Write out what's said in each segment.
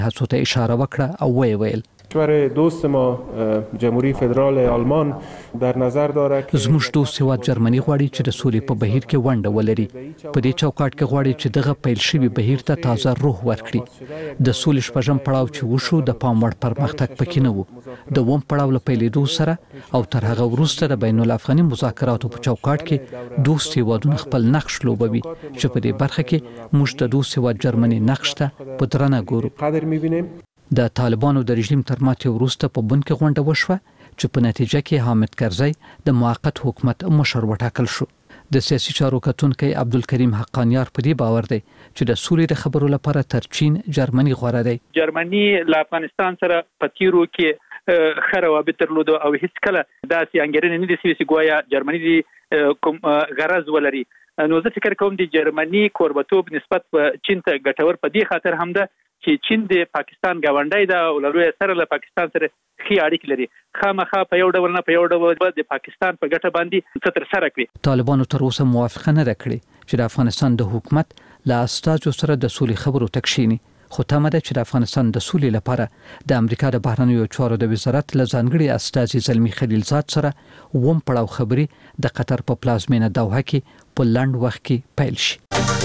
هڅو ته اشاره وکړه او ویل کشور دوست ما جمهوری فدرال آلمان در نظر دارد که زموږ دوست هیواد جرمني غواړي چې د سولې په بهیر کې ونډه ولري. په دې چوکاټ کې غواړي چې دغه پیل شوی بهیر ته تازه روح ورکړي. د سولې شپږم پړاو چې وشو د پام وړ پرمختګ پکې نه و. د اووم پړاو له پیلېدو سره او تر هغه وروسته د بین الافغاني مذاکراتو په چوکاټ کې دوست هیوادونه خپل نقش لوبوي چې په دې برخه کې موږ د دوست هیواد جرمني نقش ته په درنه ګورو. قدر می‌بینیم. د طالبانو د رژیم تر ماتې وروسته په بن کې غونډه وشوه چې په نتیجه کې حامد کرزی د موقت حکومت مشر وټاکل شو. د سیاسي چارو کتونکي عبدالکریم حقانیار په دې باور دی چې د سولې د خبرو لپاره تر چین جرمني غوره دی. جرمني له افغانستان سره په تیرو کې ښه روابط درلودو او هیڅ کله داسې انګېرنه نه دي شوې چې ګویا جرمني دي کوم غرض ولري. نو زه فکر کوم د جرمني کوربتوب نسبت په چین ته ګټور په دې خاطر هم ده چې چین د پاکستان ګاونډی ده او له سره له پاکستان سره ښې اړیکې لري. خامخا په یو ډول نه په یو ډول د پاکستان په ګټه باندې څه تر سره کړي. طالبانو تر اوسه موافقه نه کړې چې د افغانستان د حکومت له استازو سره د سولې خبرو تکشینی. خو تمه ده چې د افغانستان د سولې لپاره د امریکا د بهرنیو چارو د وزارت له ځانګړي استازي زلمی خلیلزاد سره ووم پړاو خبرې د قطر په پلازمینه دوحه کې په لنډ وخت کې پیل شي.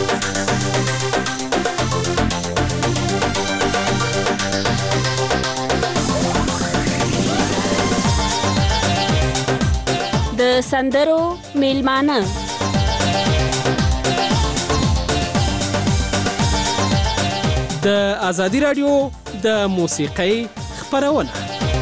د سندرو میلمانه د ازادي رادیو د موسیقۍ خبرونه.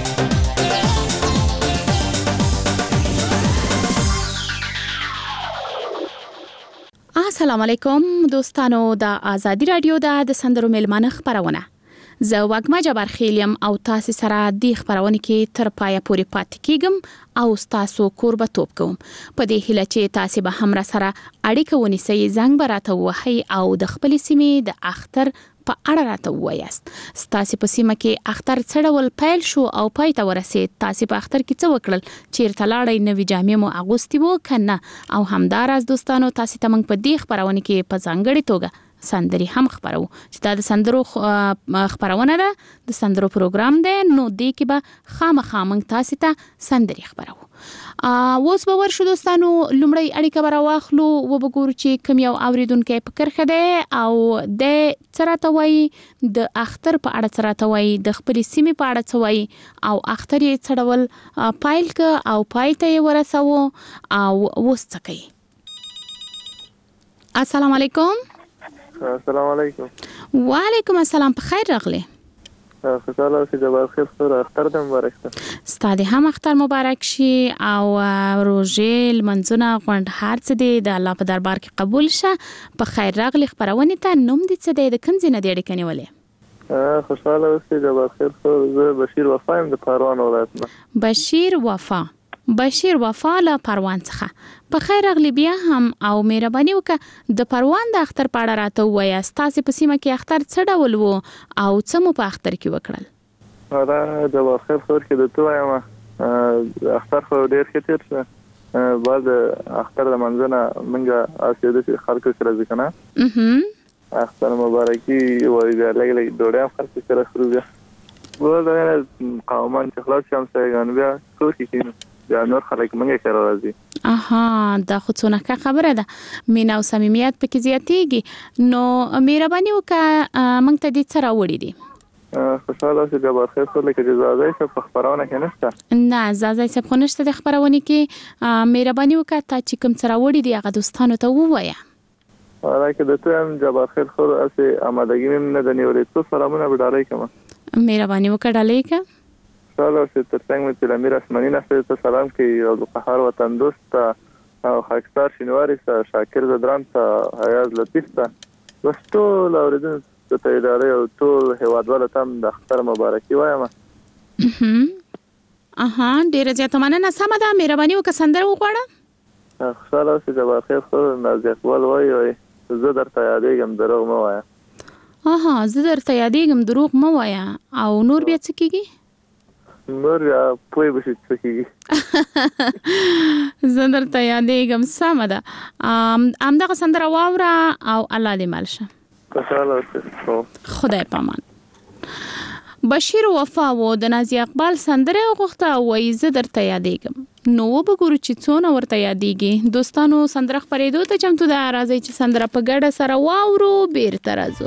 السلام علیکم دوستانو، د ازادي رادیو د سندرو میلمانه خبرونه. زه وګما جبار خیلیم او تاسو سره د خبرونه کې تر پایه پورې پاتې کیږم او تاسو کوربتوب کوم. په دې هیله چې تاسو به هم را سره اړیکه ونیسئ، زنګ براته وهي او د خپل سیمې د اختر په اړه راته وایاست. تاسو په سیمه کې اختر څړول پیل شو او پای ته ورسید. تاسو په اختر کې څه وکړل؟ چیرته لاړی؟ نوې جامې مو اغوستې وو کنه؟ او همداراز دوستانو تاسو ته موږ په دې خبرونه کې په ځانګړي توګه سندري هم خبرو چې دا د سندرو خبرونه ده، د سندرو پروګرام ده. نو دې کې به خامخا موږ تاسو ته سندري خبرو. اوس به ورشو دوستانو، لومړی اړیکه به راواخلو و به ګورو چې کوم یو اوریدونکی په کرښه ده او د څه راته وایي، د اختر په اړه څه راته وایي، د خپلې سیمې په اړه څه وایي او اختر یې څه ډول پیل که او پای ته یې ورسوو او اوس څه کوي. السلام علیکم. السلام علیکم. وعلیکم السلام. په خیر راغلی. خوشاله اوسئ. جبار خیر سره اختر دې مبارک شه. ستاسو هم اختر مبارک شي او روزې لمنځونه غونډ هر څه دې د الله په دربار کې قبول شه. په خیر راغلی. خبرونه ته نوم دې څه دی؟ د کوم ځای نه دې اړیکه نیولې؟ خوشاله اوسئ. جبار خیر سره زه بشیر وفا یم د پروان ولایت نه. بشیر وفا له پروان څخه. په خیر راغلی بیا هم او مهرباني وکړه د پروان د اختر په اړه راته ووایاست. تاسو په سیمه کې اختر څه ډول وو او څه مو په اختر کې وکړل؟ جبار خیر سره کې د تو وایم اختر خو ډیر ښه تیر شه. بعد اختر د منځنه منګه اسیده چې خلک سره ځکنه اختر مبارکي وایي لګ ډوډۍ هم خلک سره خوري. ولې قومان چې خلاص شم سیګان بیا څوک کینو بیا نور خلک منګه سره راځي. دا خو څونه ښه خبره ده. مینا او صمیمیت پکې زیاتېږي. نو مهرباني وکړه موږ ته دې څه راوړي دي؟ خوشاله اوسئ. جبار خیر سره کې زازای څه په خبرونه کې نشته. نه زازای څه خو نشته د خبرونه کې. مهرباني وکړه تا چې کوم څه راوړي دي هغه دوستانو ته ووایه. راکه د تو هم جبار خیر سره اسه آمادګی نه د نیولې څو سلامونه وډالای کوم. مهرباني وکړه ډالۍ کا. سلام اوسئ. ترڅنګ مې چې امیر اسماني نه ته سلام کوي او د قهار وطن دوست او خاکستار شینواری ته شاکر زدران ته حیاض لطیف ته وستو لاوردن ته اداره او ټول هیوادوالو ته د اختر مبارکي وایم. ډیره زیاته مننه. سمه ده. مهرباني وکړه سندره وغواړه. خوشاله اوسئ. جبار خیر سره نازیکوال وایي زه درته یادېږم دروغ مه وایه. زه درته یادېږم دروغ مه وایه. او نور بیا څه کېږي؟ نور یا پوی بشي څه کېږي. زه درته یادېږم. سمه ده. همدغه سندره واوره او الله دې مل شه. خوشاله اوسئ. خدای پامان. بشیر وفا و د نازي اقبال سندره غوښته وای زه درته یادېږم. نو وګورو چې څونه ورته یادېږي. دوستانو سندره خپرېدو ته چمتو ده، راځي چې سندره په ګډه سره واورو، بیرته راځو.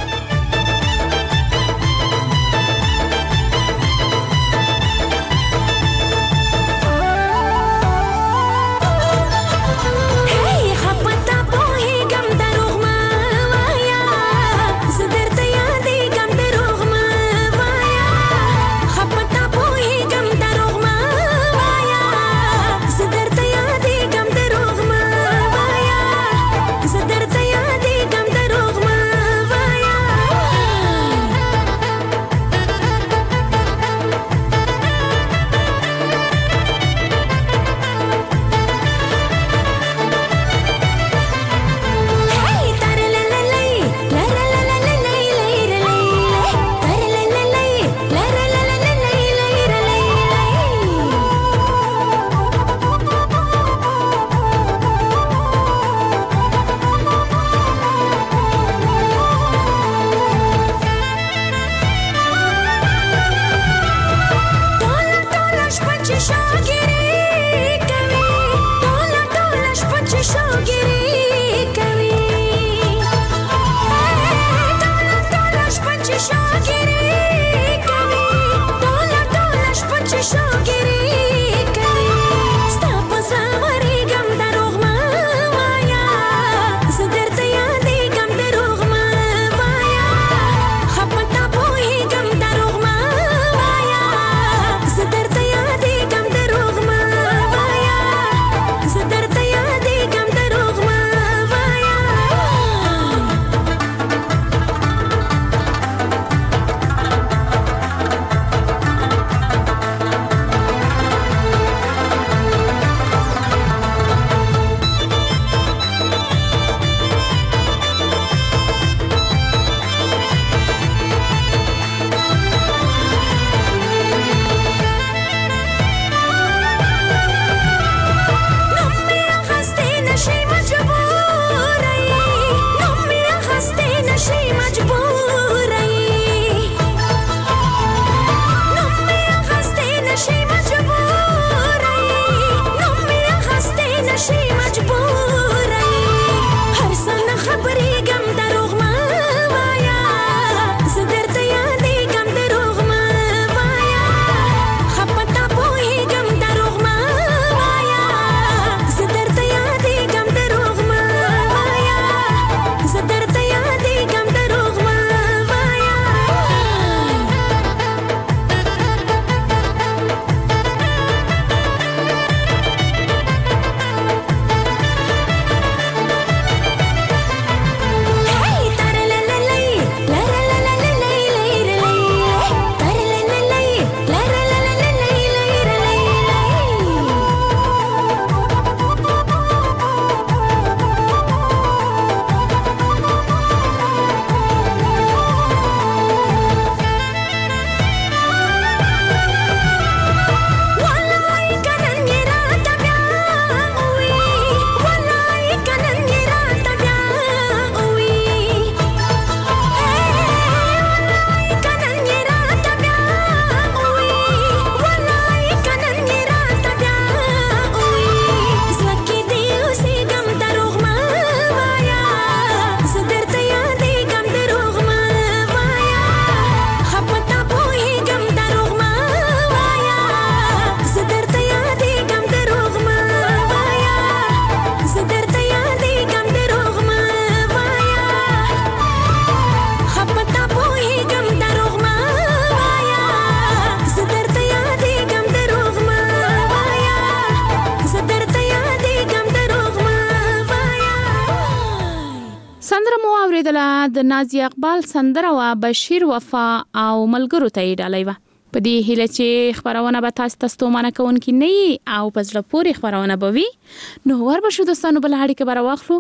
د نازي اقبال سندره وا بشیر وفا او ملګرو ته ډالۍ و. په دې هیله چې خبرونه به تاسو ته ستومانه کوونکی نه او په زړه پورې خبرونه به وي. نو ور به شو دوستانو بل اړیکه به راوخلو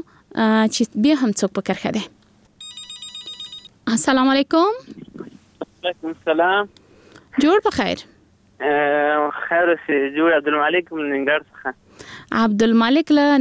چې بیا هم څوک په کرخه ده. السلام علیکم. وعلیکم السلام. جوړ په خیر. خیر سي جوړ عبدالمالک من ننګرهار څخه. عبدالمالک له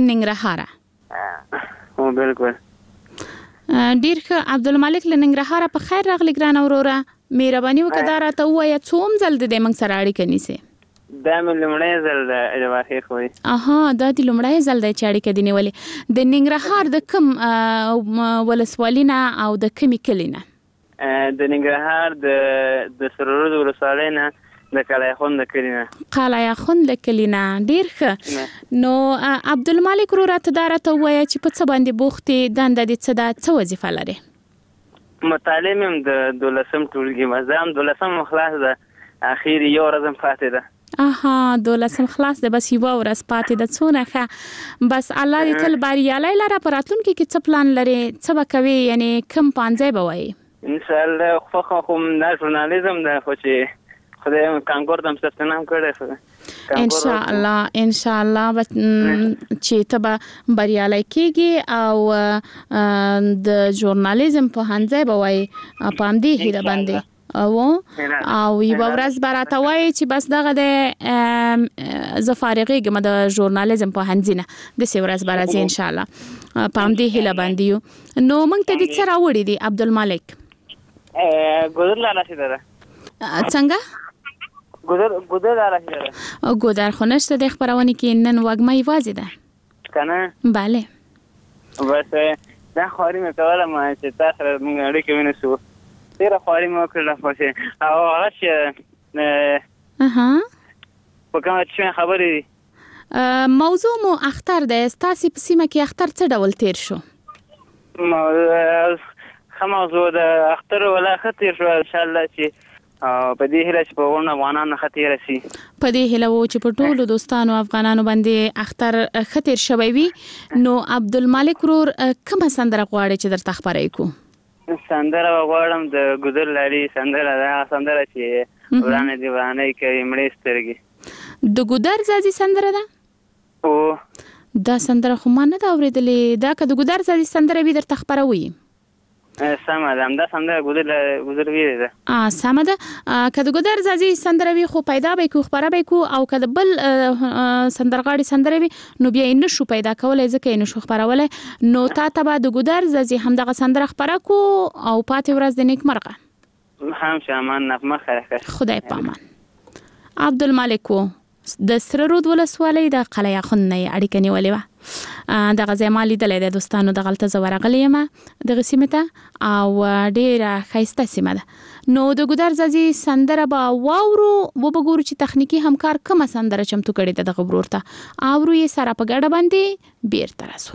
ننګرهار. بالکل. ډیر ښه عبدالمالک له ننګرهار په خیر راغلی ګران اوروره. مهرباني وکړه دا راته ووایه څوم ځل د دې موږ سره اړیکه نیسې؟ دا مې لومړی ځل د جواهر خوي. دا د لومړی ځل دی چې اړیکه دې نیولې. د ننګرهار د کوم ولسوالۍ نه او د کومې کلي نه؟ د ننګرهار د سرورود ولسوالۍ نه د قلعهخون د کلي نه. قلعهخون د کلي نه. ډېر ښه. نو عبدالمالک ورور راته دا راته ووایه چې په څه باندې بوخت یې، دنده دې څه ده، څه وظیفه لرې؟ مطالعه یم د 12م ټولګي ما، زه هم 12م خلاص ده، اخیر یو ورځ هم پاتې ده. 12م خلاص ده، بس یوه ورځ پاتې ده. څونه ښه. بس الله دې تل بریالی لره. په راتلونکي کې څه پلان لرې، څه به کوې، یعنې کوم پانځی به وایې؟ انشاءالله خوښه خو دا ژورنالیزم ده، خو چې خدای کانکور ته هم ثبت نام کړی. انشاءالله چې ته به بریالی کېږي او د ژورنالیزم پوهنځی به وایې، په همدې هیله باندې او یوه ورځ به راته وایې چې بس دغه دی زه فارغېږم د ژورنالیزم پوهنځي نه، داسې ورځ به راځي انشاءالله. په همدې هیله باندې یو. نو موږ ته دې څه راوړي دي عبدالمالک؟ ګودر رسیده ده. څنګه؟ ګودر رسیده ده. ګودر خو نشته د خپرونې کې، نن وږمه یوازې ده که نه؟ بله. بس دا خواري مې کوله چې تا سره موږ اړیکې ونیسو، ډېره خواري مې وکړله خو چې او هغه چې په کومه چې خبرې دي موضوع مو اختر دی. ستاسې په سیمه کې اختر څه ډول تیر شو؟ ښه موضوع د اختر ولا ښه تیر شو انشاءالله، چې په دې هیله چې په غونډه افغانانو ښه تېره شي. په دې هیله و چې په ټولو دوستانو افغانانو باندې اختر ښه تیر شوی وي. نو عبدالمالک ورور کومه سندره غواړې چې درته خپروي کو؟ سندره به غواړم د ګودر لاري سندره ده، هغه سندره چې ورانې دې ورانې کوي مړې سترګې. د ګودر ځاځي سندره ده؟ دا سندره خو ما نه ده اورېدلې. دا که د ګودر ځاځي سندره وي درته خپروي؟ سمه ده، همدا سندره ګودر ویلې ده. سمه ده. که د ګودر ځاځي سندره وي خو پیدا به کړو، خپره به کړو، او که د بل سندرغاړي سندره وي نو بیا یې نشو پیدا کولی، ځکه یې نشو خپرولی. نو تا ته به د ګودر ځاځي همدغه سندره خپره کړو او پاتې ورځ د نیکمرغه. هم شه امان نغمه خیر. خدای په امان. عبدالمالک و د سره رود ولسوالۍ د قلعهخون نه اړیکه نیولې وه. دغه ځای ما لیدلی دی دوستانو، دغلته زه ورغلی یم دغه سیمې ته، او ډېره ښایسته سیمه ده. نو د ګودر ځاځي سندره به واورو، وبه ګورو چې تخنیکي همکار کومه سندره چمتو کړې ده دغه ورور ته، اورو یې سره په ګډه باندې بیرته راسو.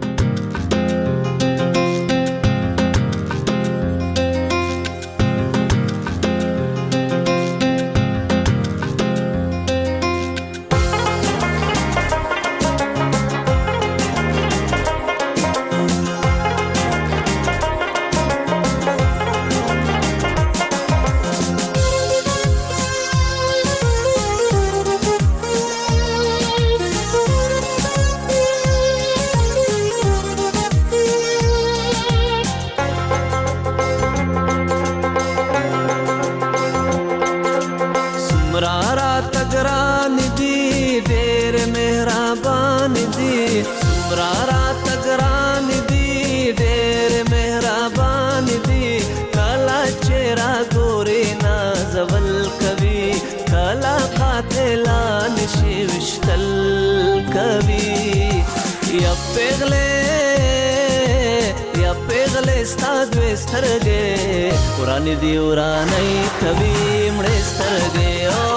ورانی دی ورانی کبھی مڑے سترگے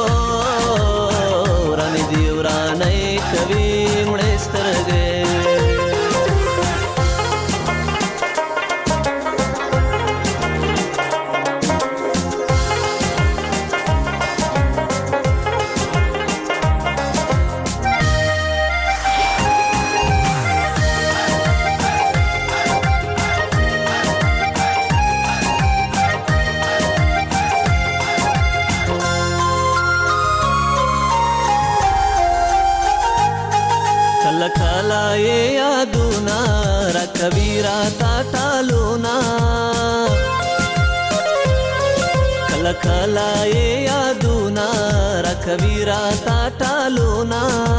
ورانی دی ورانی کبھی مڑے سترگے کبیرا تا ټالونا کلا کلا یادونا را کبیرا تا ټالونا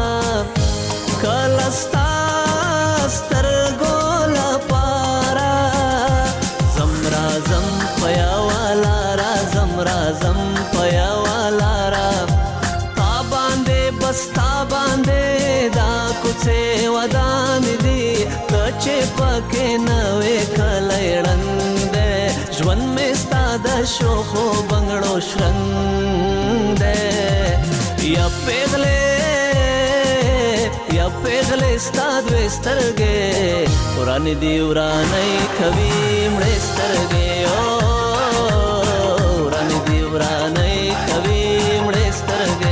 کلا ستر ګولا پارا زم رازم پیا والا رازم رازم پیا والارا تا باندې بستا باندې دا کوڅه ودان دي کچې پکې نوې کلېړند ژوند مې ستاد شوخو بنگړو شرنګ یا پیغلې ستاد وسترګې ورانې دی ورانې کوي مړې سترګې ورانې دی ورانې کوي مړې سترګې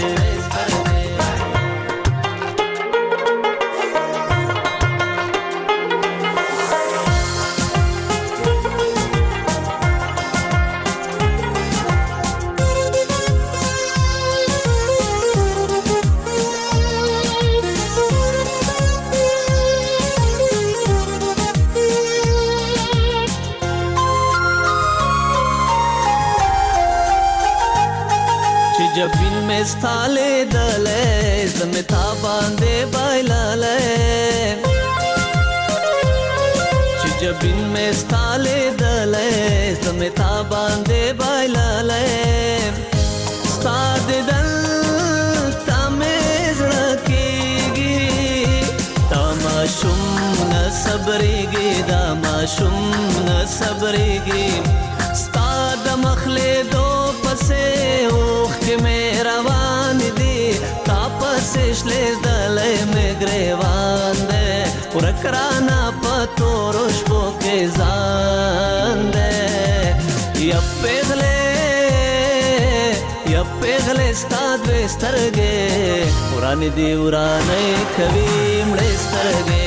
जबिन में स्थाले दले जमता बांधे बाइलाले जबिन में स्थाले दले जमता बांधे बाइलाले स्ताद दल तमेज रखेगी तमाशुम न सबरेगी दामाशुम न सबरेगी स्ताद मखले दो पसे ओख के में रवान दी तापस शले दले में ग्रेवान दे पुरकराना पतो रोशबो के जान दे या पेगले स्ताद वेस्तरगे पुरानी दी उराने कभी मड़े स्तरगे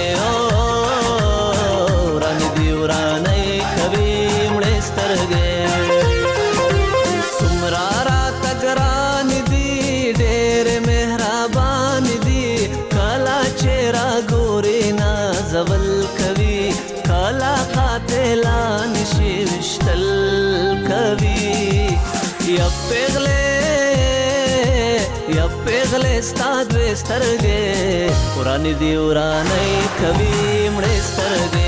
उरानी दी उराने कभी मड़े स्तरगे सुमरारा तगरान दी ढेर मेहरबान दी काला चेहरा गोरी ना जवल कवि काला कातिलान शिवशतल कवि या पेगले स्ताद वेस्तरगे पुरानी दी उराने कवि मड़े स्तरगे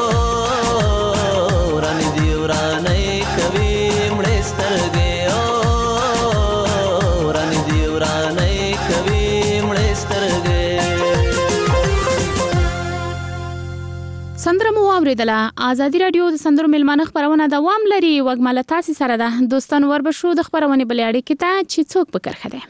उरानी दी उराने कवि मड़े स्तरगे उरानी दी उराने कवि मड़े स्तरगे سندره مو اوریدله آزادي رادیو د سندرو ملمانه خبرونه دوام لري وګماله تاسو سره ده دوستان وربشو د خبرونه بلې اړیکې ته چې څوک پکړه ده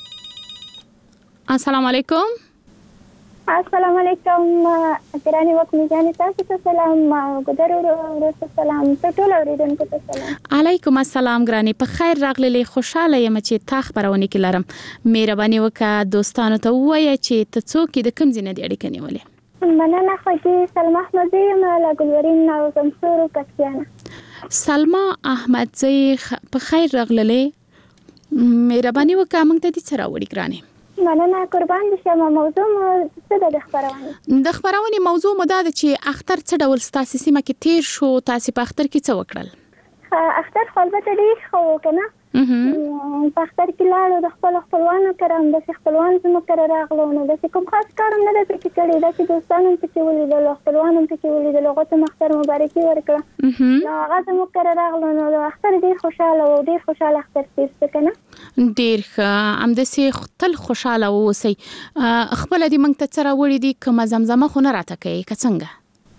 السلام علیکم السلام علیکم ګرانی وخت میجانې تاسو ته سلام ګذر ورته سلام ټول اوریدونکو ته سلام علیکم السلام ګرانی په خیر راغلی خوشاله یم چې تا خبرونه کې لرم مهرباني وکړه دوستانو ته وایي چې ته څوک د کوم ځای نه دی اړیکه نیولې مننه خو دې سلمہ احمدزی مالا ګلورین او زمسور کسیانه سلمہ احمدزی په خیر راغلی مهرباني وکړه موږ ته دې سره وړي ګرانی مننه قربان دي شمه موضوع څه د خبرونه موضوع مده چې اختر څه ډول ستاسو سیمه کې تیر شو تاسو په اختر کې څه وکړل اختر خپلته ډیر خو کنه په اختر کې لاړو د خپلوانو کرام د خپلوان زموږ کر راغلو نو د کوم خاص کارم نه د پکې کړی د دوستانو پکې ولیدل خپلوانو پکې ولیدل غوته مختر مبارکي ورکړه نو هغه زموږ کر راغلو نو د اختر ډیر خوشاله و ډیر خوشاله اختر تیر کنه ډیر ام د سي تل خوشاله اوسئ خپل دې موږ ته سره وړي دي کوم زمزمه خو نه راته کوي که څنګه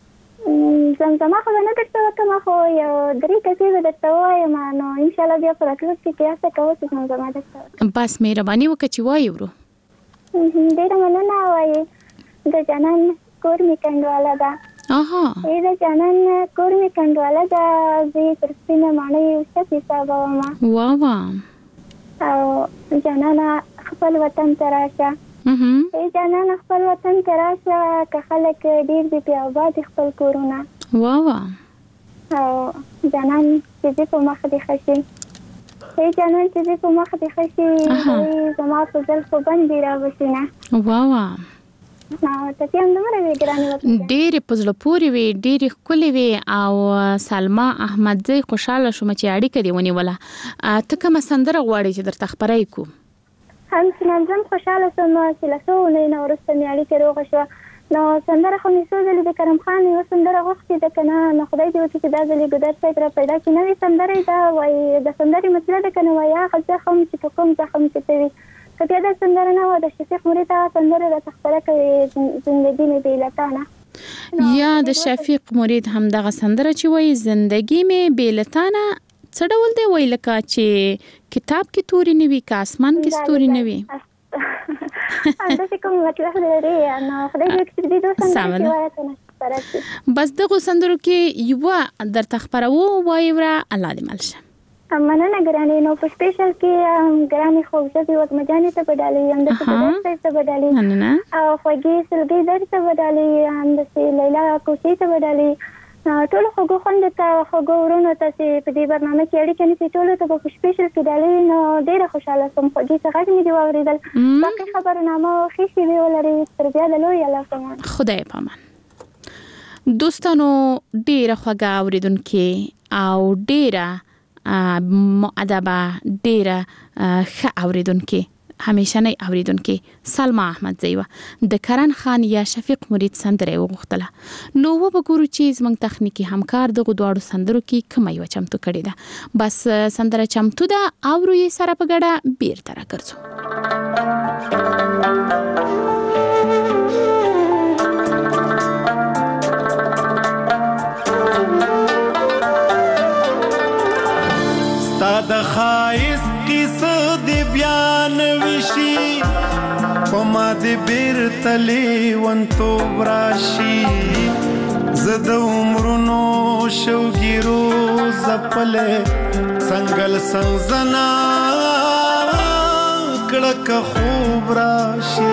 زمزمه خو نه درته وکم خو یو درې کسې درته وایم نو ان شاء الله بیا پر راتلونکي کې تاسو کوو چې زمزمه درته بس مهرباني وکړئ چې وایو ورو ډیره مننه وایي د جانان کور می کندواله ده د جانان کور می کندواله ده زه تر سپینه ماڼۍ څه حسابوم واه او جانان خپل وطن ته راشه جانان خپل وطن ته راشه که خلک ډیر دي په آباد خپل کورونه واه او جانان چې په مخ دي خشي جانان چې په مخ دي خشي زما په ځل خو باندې را وښینه واه نو ته هم دمره وی ګرانه ډېر پزله پوری وی ډېر خولي وی او سلمہ احمدزی خوشاله شوم چې اړیکه دی ونیوله ته کوم سندره غواړې چې درته خبرای کو هم څنګه خوشاله شوم چې له څو نه ورسته مې اړیکه روغ شو نو سندره خو مې څو ځلې د کرم خان یو سندره غوښتې ده که نه، نو خدای دې وکړي چې دا ځلې ګودر صاحب را پیدا کړي. نوې سندرې ده وایي د سندرې مسله ده که نه وایي هغه زخم چې په کوم زخم چې ته وي. که بیا دا سندره نه وه د شفیق مرید هغه سندره راته خپره کوي زندګي مې بې له تا نه. یا د شفیق مرید همدغه سندره چې وایي زندګي مې بې له تا نه څه ډول دی؟ وایي لکه چې کتاب کې توري نه وي که اسمان کې ستوري نه وي. اندازې کوم مطلب لري نو خدای دې وکړي چې دې دوه سندرې چې وایه که نه. بس دغو سندرو کې یوه درته خپروو وایي وره الله دې مل شه. مننه ګرانې. نو په سپیشل کې ګرانې خوږزدې وږمجانې ته به ډالۍ همداسې ګودر صاحب ته به ډالۍ او خوږې سلګۍ درې ته به ډالۍ همداسې لیلا کوچۍ ته به ډالۍ ټولو خوږو خوندو ته خوږو ورونو ته چې په دې برنامه کې اړیکه نیسي ټولو ته به په سپیشل کې ډالۍ. نو ډېره خوشحاله شوم. خوږې څه غږ مې دې واورېدل. باقي خبرنامه ښې شېبې ولري. تر بیا د لوی الله پامان. خدای پامان. دوستانو ډېره خوږه اورېدونکې او ډېره مؤدبه ډېره ښه اورېدونکې همیشنۍ اورېدونکې سلما احمدزی وه د کرن خان یا شفیق مرید سندره یې وغوښتله. نو وګورو چې زموږ تخنیکي همکار دغو دواړو سندرو کې کومه یوه چمتو کړې ده. بس سندره چمتو ده، اورو یې سره په ګډه بیرته راګرځو. ستا د ښایست کیسه دې بیان وشي په ما دې بیرته لیونتوب راشي. زه د عمرونو شوګیرو ځپلې څنګل څنګ زنا کړه که خوب راشي.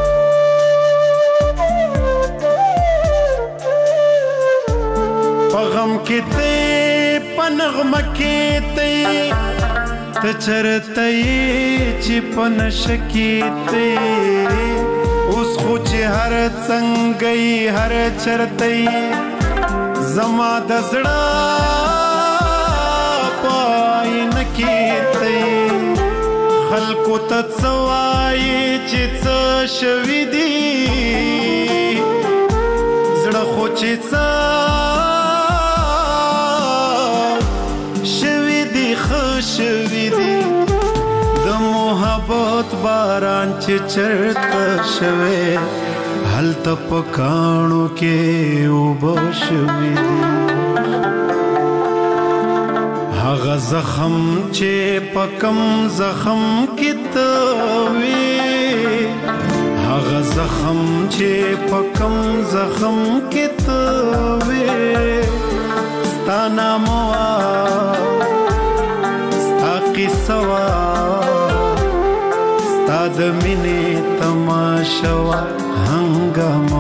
په غم کې ته په نغمه کې ته ته چرته یې چې په نشه کې ته اوس خو چې هر څنګه یې هر چرته یې زما د زړه په آینه کې ته خلکو ته څه وایې چې څه شوي دي زړه خو چې څه شوی دی د محبت باران چې چرته شوی هلته په کاڼو کې اوبه شوي دي. هغه زخم چې په کم زخم کې ته وې هغه زخم چې په کم زخم کې ته وې ستا نامه سوا ستا د مینې تماشا وا هنګامه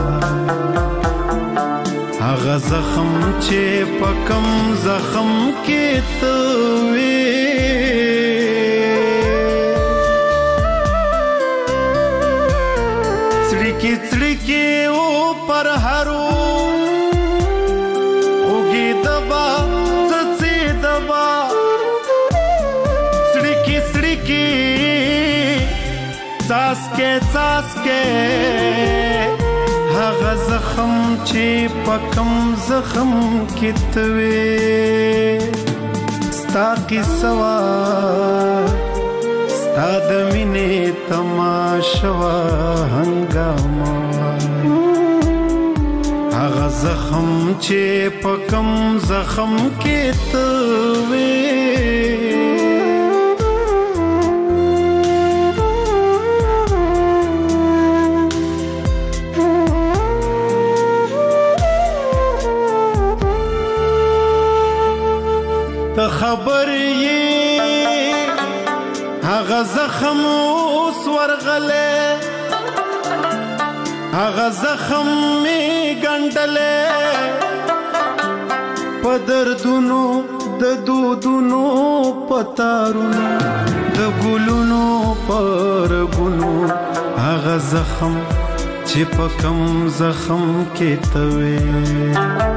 هغه زخم چې په کم زخم کې ته وې څړیکې څړیکې او پر هرو خوږې دبا څڅې دبا څاڅکې څاڅکې هغه زخم چې په کم زخم کې ته وې ستا قصه وا ستا د مینې تماشا وا هنګامه هغه زخم چې په کم زخم کې ته وې خبر یې هغه زخم اوس ورغلې هغه زخم می ګنډلې په دردونو د دودونو پتارونو د ګلونو پر ګلو هغه زخم چې په کم زخم کې ته وې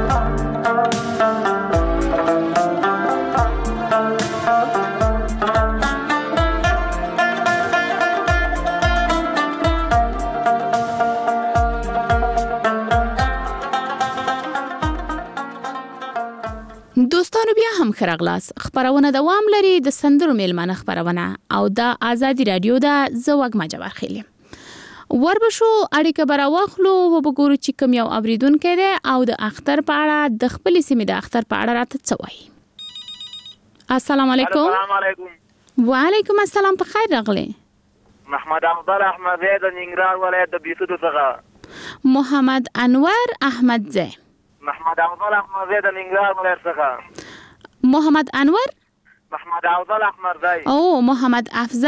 خرغلاس خبرونه دوام لري د سندرو میلمانه خبرونه او د آزادی رادیو د زوګ مجبر خېلې وربشو اړیکه براوخلو وبګورو چې کوم یو اوریدونکو دی او د اختر په اړه د خپل سیمې د اختر په اړه راته څه وایي. السلام علیکم. السلام علیکم. وعلیکم السلام. په خیر راغلی. محمد افضل احمد زی د ننګرهار ولایت د بیسودو څخه. محمد انور احمد زی. محمد افضل احمد زی د ننګرهار ولایت څخه. محمد انور محمد افضل احمد زی. او محمد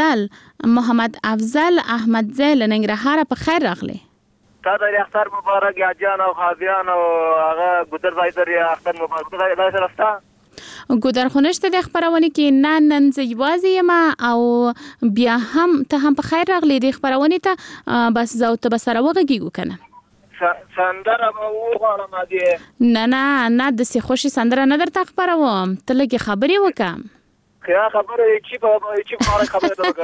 افضل احمد زی له ننګرهار په خیر راغلی. تا د اختر مبارک یا جان او خاویان او هغه ګودر ځای در اختر مبارک دا سره ستا ګودر خونشته د خبرونه کې نن زیوازی ما او بیا هم ته هم په خیر راغلی د خبرونه ته بس زو ته بسره وغږیږو کنه سندره مو غواړم دې نه د سي خوشي سندره نه درته خبروم ته لګي خبري وکم خیا خبره چی په خبره ده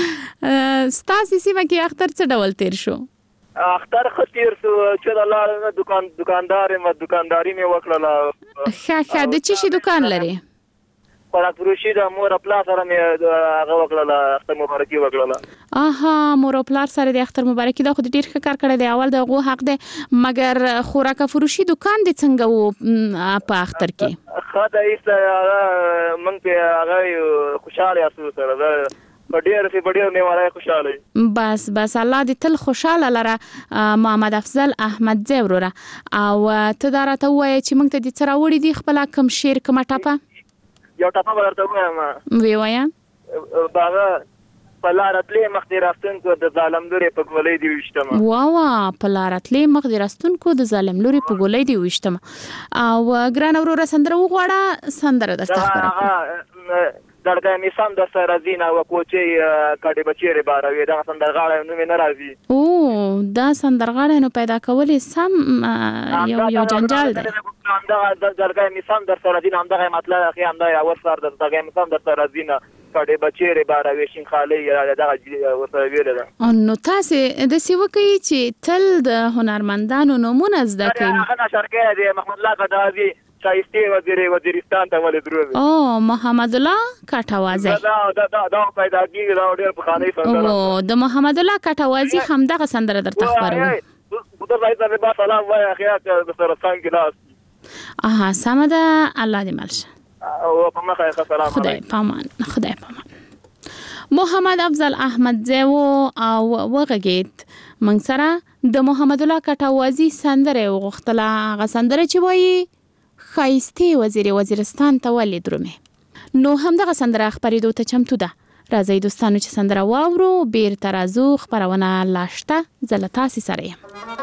وکم ستاسو سیمه کې اختر څه ډول تیر شو؟ اختر خطیر سو چې الله دکاندار ما دکانداری مې وکړه. ښه د چی شي دکان لري؟ خوراک فروشي د مور خپل سره مې هغه وکړه اختر مبارکي وکړه. اها مور خپل سره د اختر مبارکي دا خو ډیر ښه کار کړی دی اول دغه حق دی مګر خوراک فروشي دکان د څنګه وو په اختر کې؟ خدای ایسه من په هغه خوشاله یاسو سره په ډیر نیوالای خوشاله. بس الله دې تل خوشاله لره محمد افضل احمد زی وروره. او ته دا راته وایې چې موږ ته دې څه راوړي دي خپله کوم شعر کومه ټپه؟ یو ټپه به درته ووایم. ویې وایه. هغه په لاره تلې مخ دې راستونکو د ظالم لورې په ګولۍ دې ویشتمه. وا په لاره تلې مخ دې راستونکو د ظالم لورې په ګولۍ دې ویشتمه. او ګرانه وروره سندره وغواړه سندره درته خپره کړم. دړګه می سم د سره زینا و کوچي کډي بچيره باروي دا سندرغاړې نو مې ناراضي. او دا سندرغاړې نو پیدا کولې سم یو جنجال دی. دا دړګه می سم در سره زینا همدغه مطلب اخی همدا اور سر د دړګه می سم در سره زینا کډي بچيره باروي شین خالي دا ورته ویل ده. نو تاسو د سیو کوي چې تل د هنرمندانو نمونه زده کوي. هغه شرکې دی محمد الله قدازي شایسته وزیرستان ته ولې دروي. او محمد الله کټوازی دا پیدا کیږي دا ډېر بخانه سندره. او د محمد الله کټوازی هم دغه سندره درته خبرو. خدای دې زما په سلام وای اخیات د سره څنګه لاس. اها سمده الله دې ملشه. او په مخه سلام. خدای پامان. محمد افضل احمد زی او وغږید من سره د محمد الله کټوازی سندره وغختله هغه سندره چې وایي خایسته وزیرستان ته ولې درومه. نو هم دغه سندره خبرېدو ته چمتو ده. راځئ دوستانو چې سندره واورو بیرته راځو خبرونه لاشته زه له تاسې سره یم.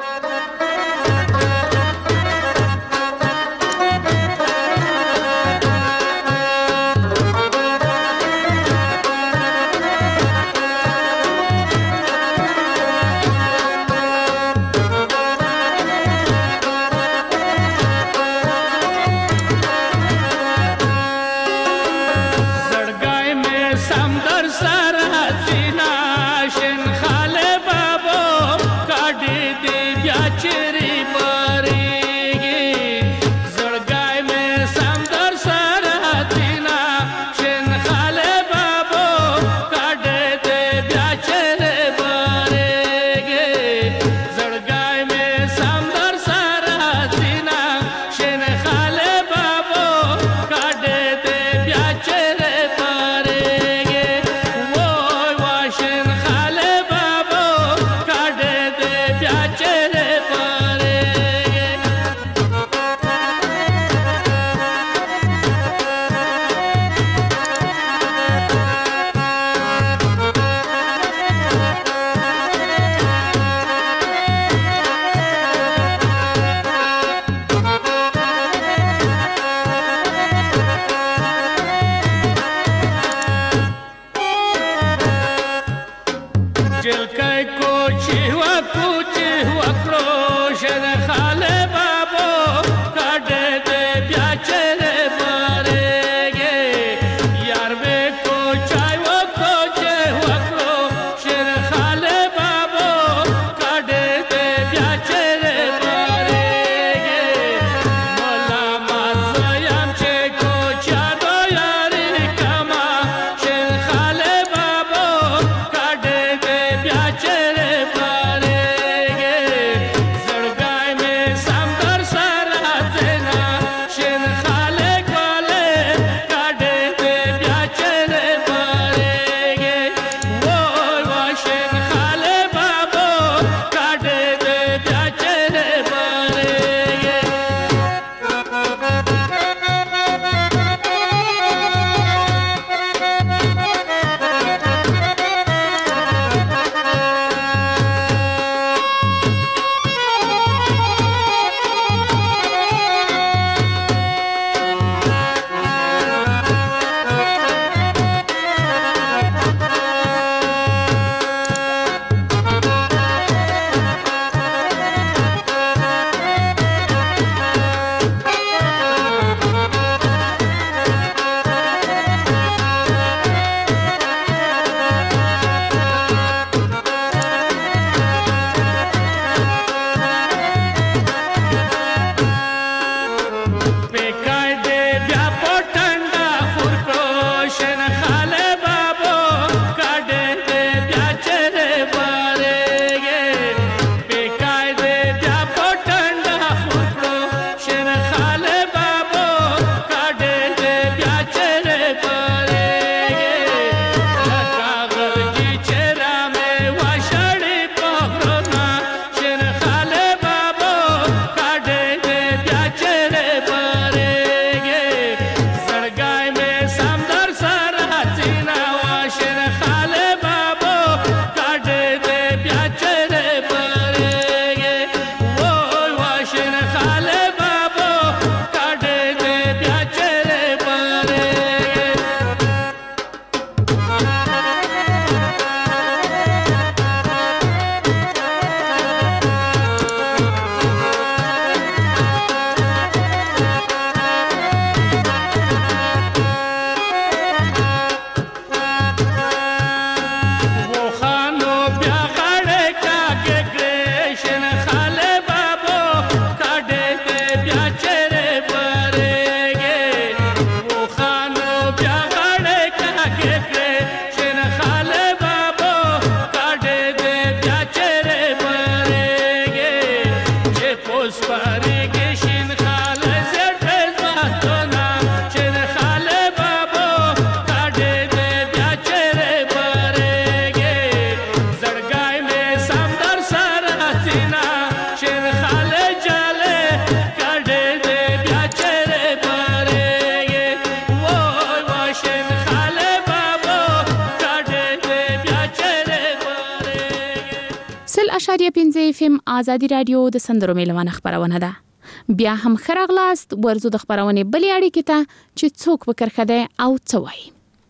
FM آزادی رادیو د سندرو میلمانه خبرونه ده. بیا هم خراغلاست ورزو د خبرونه بلې اړیکې ته چې څوک وکړخده او څه وایي.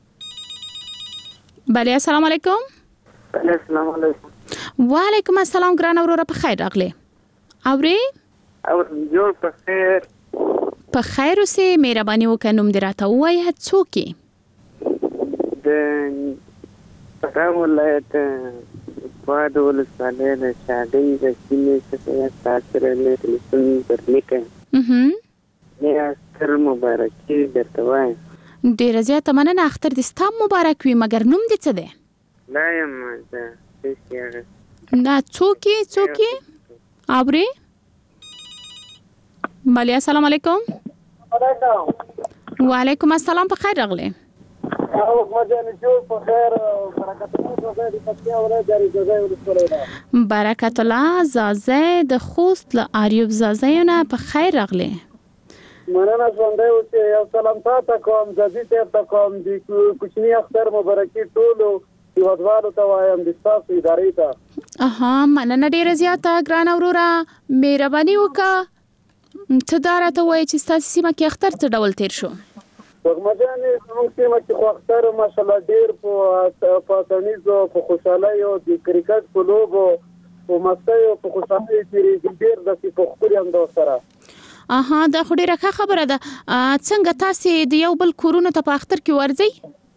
بله السلام علیکم. السلام علیکم. وعلیکم السلام ګران اوروره په خیر راغله. اوري؟ او جوړ په خیر. په خیر اوسې مهرباني وکړه نوم دې راته ووایه څوک یې؟ د پټاو ولایت واد ولسوالۍ د شاډۍ د سیمې څخه تاسو نه تلیفون درنیکه یا ستر مبارکي درته وایم. ډېره زیاته مننه اختر دې ستا مبارک وي مګر نوم دې څه دی؟ لا یم زه نه څوک یې اورې؟ بله السلام علیکم. وعلیکم السلام په خیر راغلی. برکت الله زازه د خوست له اریوب زازه نه په خیر راغلی. مننه ژوندی اوسې. یو سلام تاته کوم زازي صاحب ته کوم د کوچني اختر مبارکي ټولو هیوادوالو ته وایم د ستاسو ادارې ته. مننه ډېره زیاته ګرانه وروره مهرباني وکړه ته دا راته وایې چې ستاسو سیمه کې اختر څه ډول تیر شو؟ وګمجانې زموږ سیمه کې خو اختر ماشاءالله ډېر په تنیزو په خوشحالۍ او د کرکټ په لوبو په مستۍ او په خوشحالۍ تېرېږي ډېر داسې په ښکلي انداز سره. دا خو ډېره ښه خبره ده. څنګه تاسې د یو بل کورونو ته په اختر کې ورځئ؟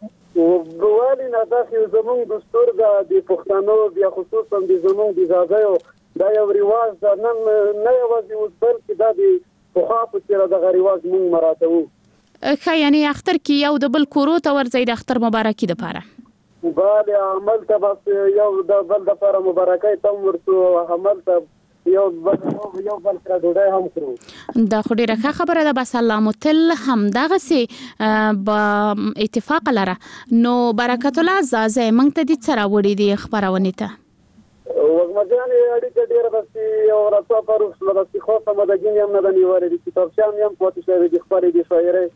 ولې نه داسې زموږ دستور ده د پښتنو بیا خصوصا د زموږ د زازیو دا یو رواج ده نه یوازې اوس بلکې دا د پخوا په څېر دغه رواج موږ مراعاتوو. ښه یعنې اختر کې یو د بل کورو ته ورځئ د اختر مبارکي دپاره؟ بله عمل ته بس یو د بل دپاره مبارکۍ ته هم ورسو عمل ته یو بل سره ډوډۍ هم خورو. دا خو ډېره ښه خبره ده. بس الله مو تل همدغسې به اتفاق لره. نو برکت الله زازی موږ ته دې څه راوړي دي خپرونې ته؟ وګمجانې اړیکه ډېره داسې یو راڅاپه روښله داسې خاصه مدګین یم نه ده نیولې دي کتابچې هم یم پاتې شوې دي خپرې دي شاعرۍ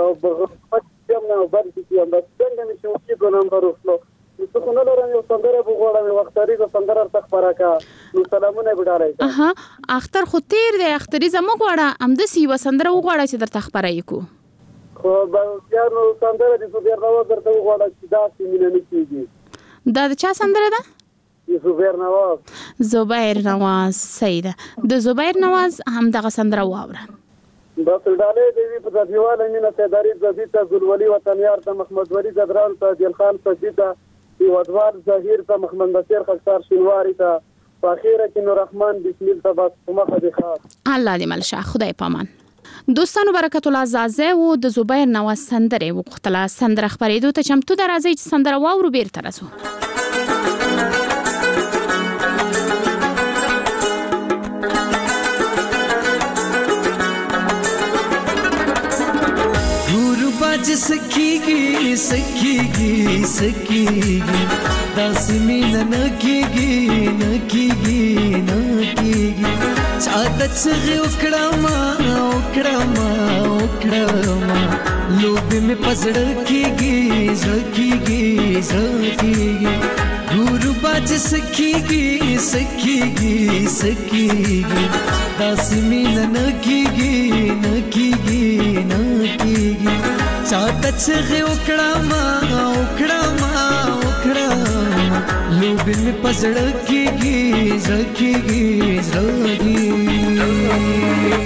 یم نه بلکې یم داسې څنګه مې چې موسیقو نه هم روښلو څه خو نه لرم یو سندره به غواړم یو اختریزه سندره ورته خپره کړه نو سلامونه یې به ډالۍ کړه. اختر خو تېر دی اختریزه مه غواړه همداسې یوه سندره وغواړه چې درته خپره یې کړو. خو بیا نو سندره د زبیر نواز درته وغواړه چې داسې مینه نه کېږي. دا د چا سندره ده؟ زبیر نواز. زبیر نواز صحیح ده. د زبیر نواز همدغه سندره واوره. بس ډالۍ دې وي په ځدیواله مینه سیداري زدي ته ګلولي وطنیار ته محمد ولی زدران ته دل خان سجدي ته هیوادوال ظاهر ته محمد بشیر خکسار شینواری ته په اخیره کې نور رحمان بسم الله تبارک مخه دي خاص الله دې ملشه خدای پامان. دوستانو برکت الله زازه او د زبیر نواز سندره وغوښتله سندره خپرېدو ته چمتو ده. راځئ چې سندره واورو بیرته راسو. सखीगी सखीगी सखीगी दस मीन नकीगी नकीगी नकीगी चादत सगे उकड़ामा उकड़ामा उकड़ामा लोभ में पसड़ कीगी सखीगी सखीगी गुरु बाज सखीगी सखीगी सखीगी दस मीन नकीगी नकीगी नकीगी चादत सगे उकड़ामा उकड़ामा دوربین می پزړه کېږي زړه کېږي زړه کېږي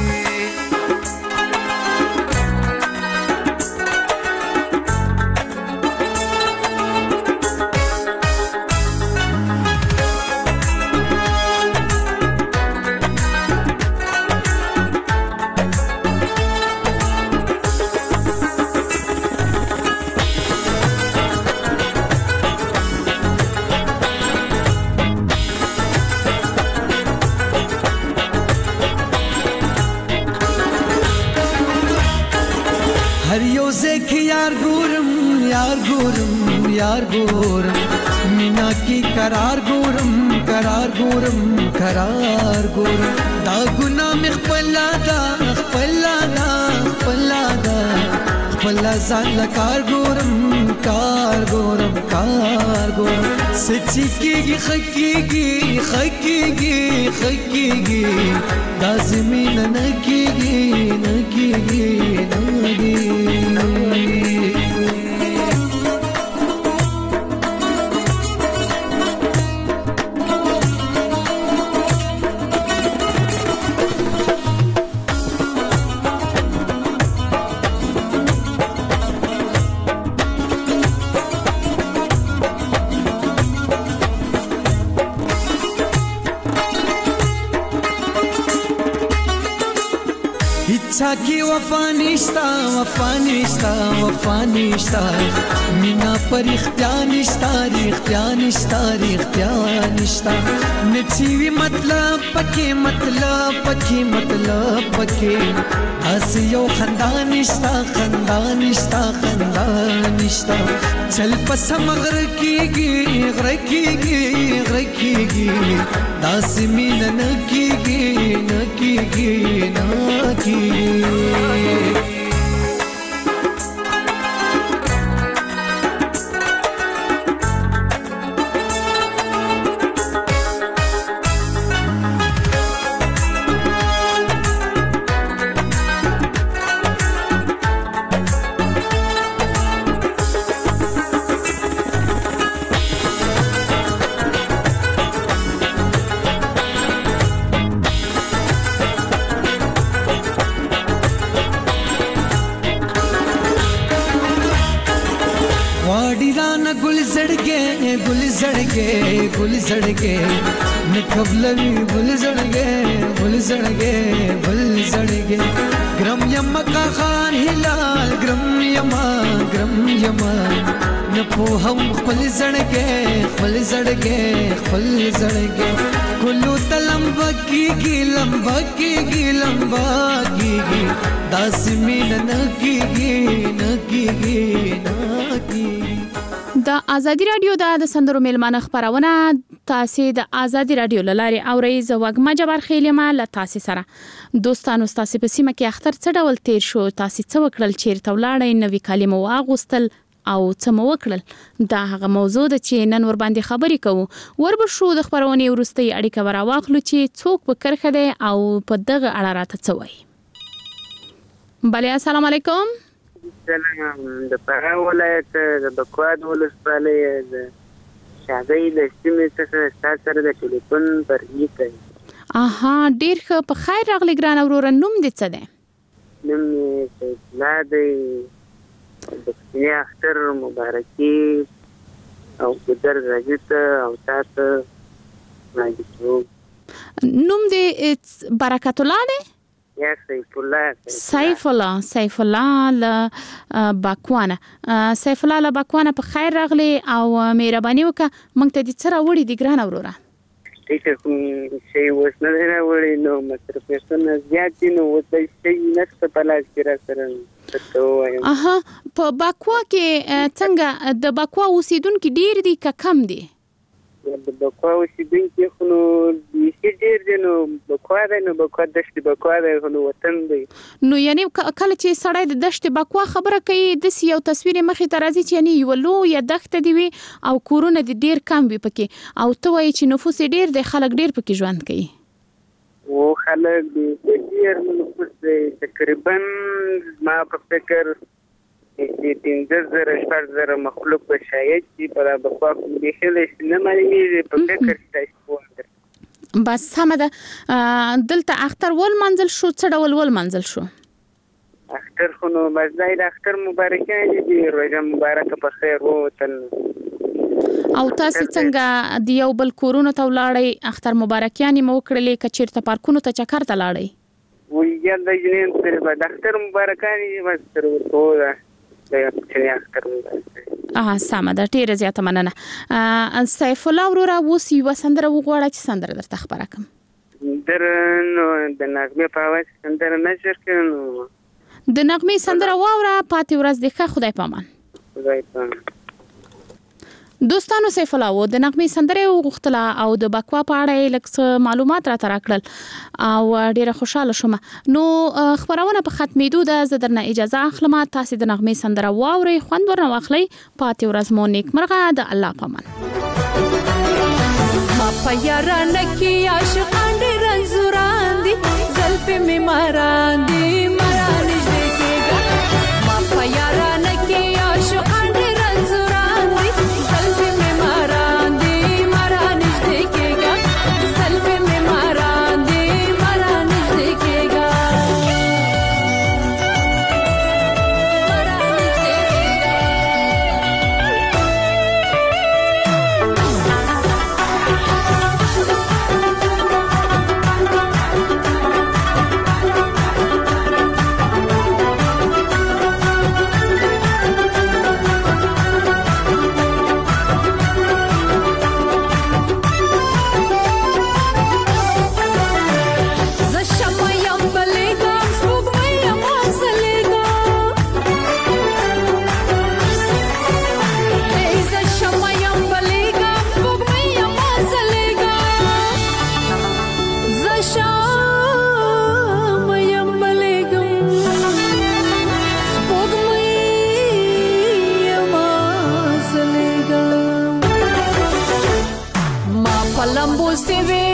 هر یو ځکه یار ګورم یار ګورم یار ګورم مینا کی قرار ګورم قرار ګورم قرار ګورم دا ګنا مخ پلادا پلادا پلادا پلا ځان کار ګورم کار ګورم کار ګورم سچي کیږي خکیږي خکیږي خکیږي دا زمين نه کیږي نه کیږي نه इच्छा की वफा निश्ता वफा निश्ता वफा निश्ता मीना पर इख्तियार निश्ता इख्तियार निश्ता इख्तियार निश्ता नचीवी मतलब पके मतलब पके मतलब पके हसियो खंदान निश्ता खंदान निश्ता खंदान निश्ता चल पसम गरकीगी गरकीगी गरकीगी दास मीन नकीगी नकीगी नकीगी गुल जड़गे न कबलवी गुल जड़गे ग्रम यमा का खान हिलाल ग्रम यमा न पोहम खुल जड़गे कुल्लू तलम्बा की लंबा की दासमी न की د ازادي رادیو د سندرو میلمانه خبرونه تاسو د ازادي رادیو لاري اوري زوګما جبر خیلمه ل تاسو سره دوستانو تاسو په سیمه کې اختر څه ډول تیر شو تاسو څه وکړل چیرته ولاړې نوې کلمه واغوستل او څه مو وکړل دا هغه موضوع د چې نن ور باندې خبرې کوو وربه شو د خبرونه ورستي اړیکه ورواخلو چې څوک به کرخه دی او په دغه اړه راته څه وایي بله السلام علیکم سلام د فراه ولایت د بکواد ولسوالۍ د شادۍ د سیمې څخه تاسو سره د ټلیفون پرې کوي اها ډیر ښه په خیر راغلی ګران اورور نوم دې څه دی نوم یې لا دی د اختر مبارکي او ګذر راځي او تاسو راځي نوم دې برکت الله دی یا سیف الله ل باکوانه په خیر راغلی او مهرباني وکړه مونږ ته دې څه راوړي دي ګران اوروره ټیک شي وس نه راوړي نو مصرف نه زیات نو وځي شي نشته په لاس کې را سره اها په باکوا کې څنګه د باکوا اوسیدونکو ډیر دي که کم دي د بکوا اوسیدونکو خو نو ډیر دي نو بکوا دشت بکوا نو وطن دی نو یعنی کله چې سړی د دشت بکوا خبره کوي د یو تصویر مخې ته راځي چې یعنی یو لویه دښته دی وي او کورونه د ډیر کم وي پکې او ته وایي چې نفوس ډیر دی خلک ډیر پکې ژوند کوي او خلک ډیر نفوس دی تقریبا ما په فکر چې 15000 مخلوق به شاید چې پر بقا کوي خلې نه معلومیږي په فکر کې تاسو وندر بس سم ده دلته اختر ول منزل شو څه ډول ول منزل شو اختر خو نو مزای د اختر مبارکانه دي روزه مبارکه په خیر وو او تاسو څنګه د یو بل کورونو ته ولاړی اختر مبارکیانې مو کړلې کچیرته پارکونو ته چکر ته لاړی وی یا د جنین سره به د اختر مبارکانې بس تر وته د اختر مبارکه سم ده ډیره زیاته مننه سیف الله ورور اوس یو سندره وغواړه چې سندره درته خبره کوم نو د نغمه په اواز سندره نشر کړو د نغمه سندره واوره پاتې ورځ د ښه خدای پامان خدای پامان دوستانو سیف الله د نغمه سندره وغوښتله او د بکوا په اړه لکه معلومات را تراکړل او ډیره خوشاله شوم نو خبرونه په ختمېدو ده زه درنه اجازه اخلم تاسو د نغمه سندره واوري خوند ورنه واخلي پاتې ورځ مو نیک مرغه د الله پامان ما په یارانه کې عاشقان دي رنزوران دي زلفې می ماران دي مران دې کېږي ما په یارانه کې عاشقان دي رنزوران دي زلفې می ماران دي مران دې کېږي زلفې می ماران دي مران دې کېږي Palambos TV